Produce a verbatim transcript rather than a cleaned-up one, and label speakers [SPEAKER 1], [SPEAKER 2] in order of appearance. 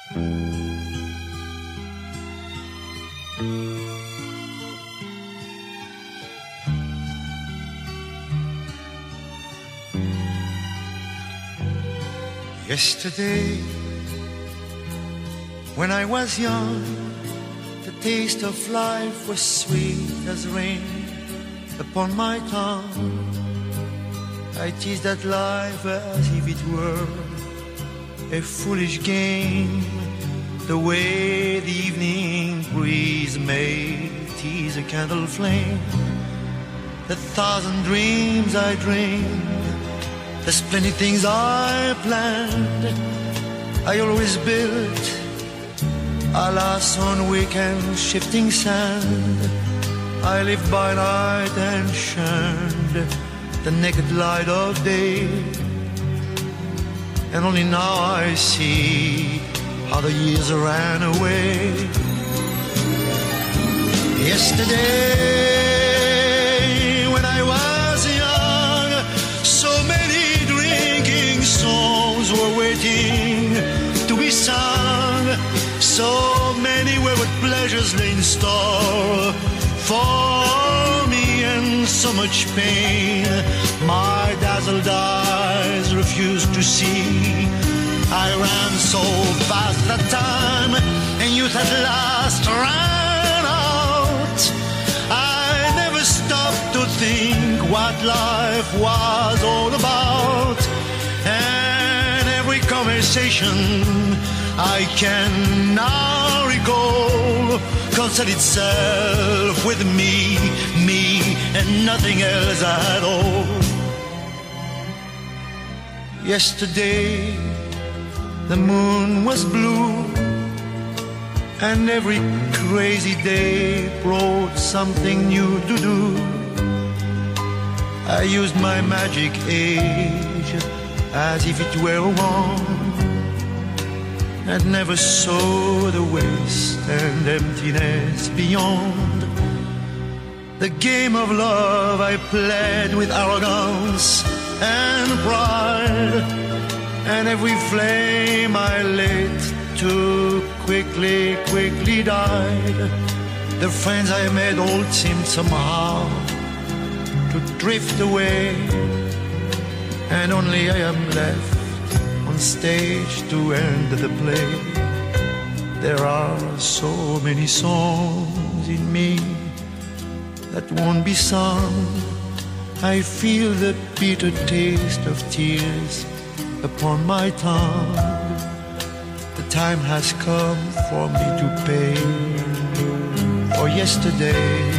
[SPEAKER 1] Yesterday, when I was young, the taste of life was sweet as rain upon my tongue. I teased at life as if it were a foolish game, the way the evening breeze may tease a candle flame. The thousand dreams I dreamed, the splendid things I planned, I always built, alas, on weak and shifting sand. I lived by night and shunned the naked light of day, and only now I see how the years ran away. Yesterday, when I was young, so many drinking songs were waiting to be sung. So many wayward pleasures lay in store for me, and so much pain my dazzled eyes refused to see. I ran so fast that time, and youth at last ran out. I never stopped to think what life was all about, and every conversation I can now recall concerned itself with me, me, and nothing else at all. Yesterday, the moon was blue, and every crazy day brought something new to do. I used my magic age as if it were a wand, and never saw the waste and emptiness beyond. The game of love I played with arrogance and pride, and every flame I lit too quickly, quickly died. The friends I made all seemed somehow to drift away, and only I am left on stage to end the play. There are so many songs in me that won't be sung. I feel the bitter taste of tears upon my tongue. The time has come for me to pay for yesterday.